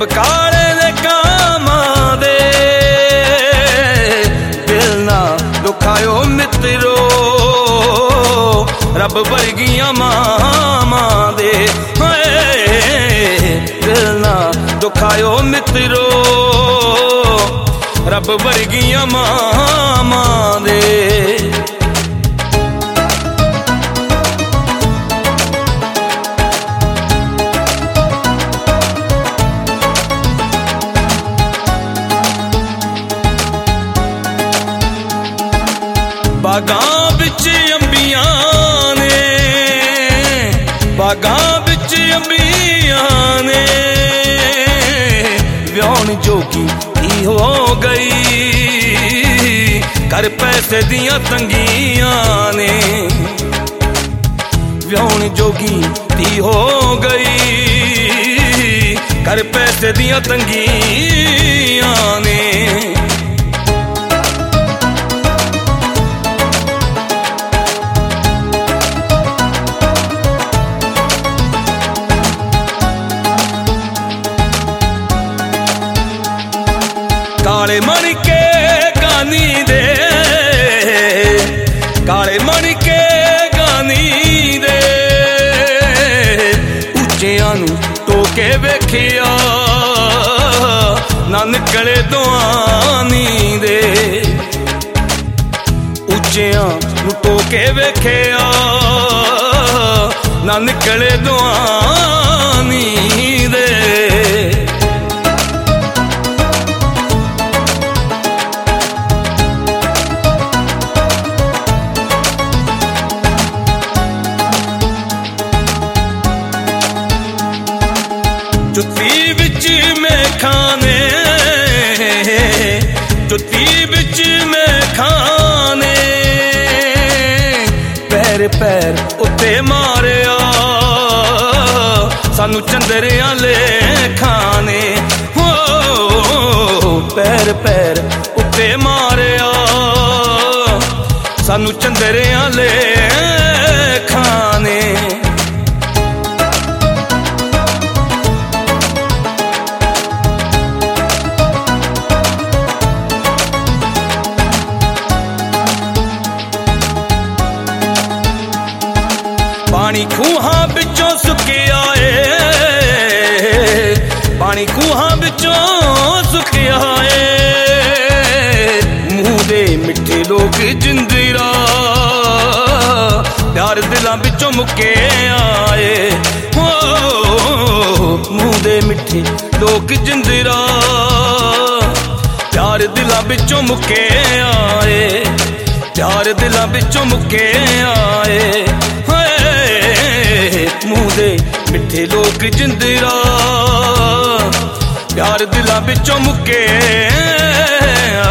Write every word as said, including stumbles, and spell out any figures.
ਅੰਬ ਕਾਲੇ ਦੇ ਕਾਮਾਂ ਦੇ ਦਿਲ ना दुखायो मित्रो रब वर्गियां मामा दे दिल ना दुखायो मित्रो रब वर्गियां मामा दे बागां विच अंबियां ने बागां विच अंबियां ने व्याहण जोगी की हो गई कर पैसे दियां तंगियां ने व्याहण जोगी की हो गई कर पैसे दियां तंगियां ने काले मन के गानी दे काले मन के गानी दे उच्चियां नू टोके वेखिया ना निकले दुआनी दे उच्चियां नू टोके वेखिया ना निकले दुआनी दे जुत्ती बिच में खाने जुत्ती बिच में खाने पैर पैर उत्ते मारिया सानू चंदरियां ले खाने हो पैर पैर उत्ते मारिया सानू चंदरियां ले खाने पानी खूहां बिचों सुकिया ए पानी खूहां बिचों सुकिया ए मुंह दे मिठे लोग जिंदरा प्यार दिलां बिचों मुके आए हो मुंह दे मिठे लोग जिंदरा प्यार दिलां बिचों मुके आए प्यार दिलां बिचों मुके आए मुंह दे मिठे लोग जिंदरा प्यार दिलां बिचों मुके